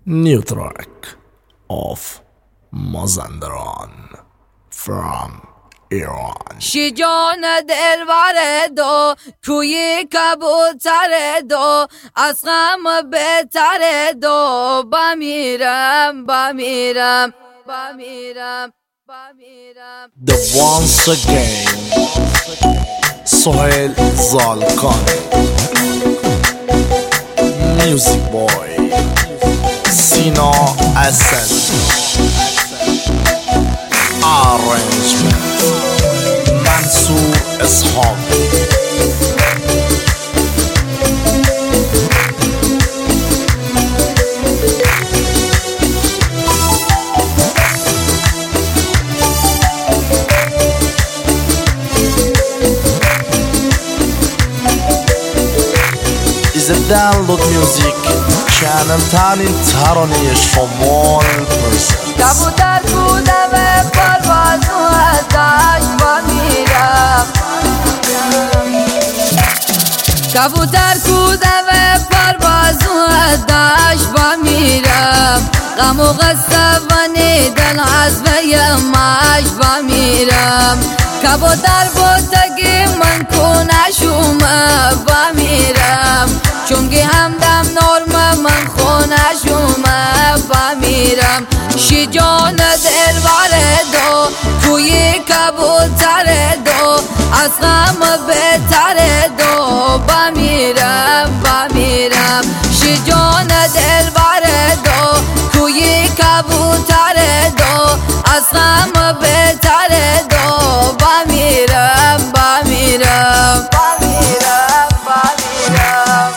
New track of Mazandaran from Iran. شیجان دلبر دو کوی کبوتر دو از غم بهتر دو بمیرم بمیرم بمیرم بمیرم. The once again Sohail Zalkan Music Boy Sina Asad Arrangement Mansour Ishaq. Is a download music channel ترین ترانه شمال پرسنت. کبوتر بودم پرواز و ازش بمیرم. کبوتر بودم پرواز و ازش بمیرم. غم و غصه و نیدن از بیمش بمیرم. کبوتر بودگی من کنشوم بمیرم. چونگی همدم نرم من خونشوم بمیرم. شیجان دلبر دو کوی کبوتر دو از غم بهتر دو بمیرم بمیرم. شیجان دلبر دو کوی کبوتر دو از غم بهتر دو بمیرم بمیرم بمیرم بمیرم.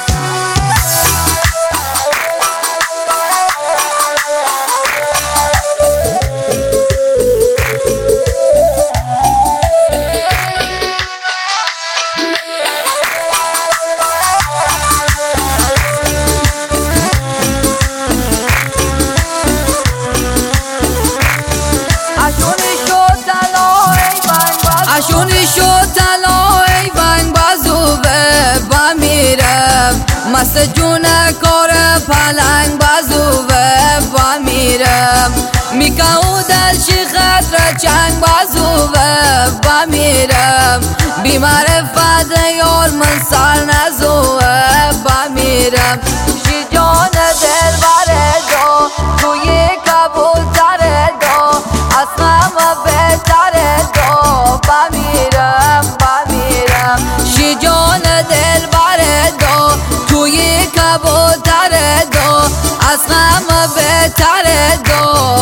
اشونی شد طلا ای ونگ بازو بمیرم. مست جون کار پلنگ بازو بمیرم. میکاو در شی خطر چنگ بازو بمیرم. بیمعرفت یار من سر نزو بمیرم. شیجان دلبر دو توی کبوتر دو از غم بهتر دو بمیرم بمیرم. شیجان دلبر دو توی کبوتر دو از غم بهتر دو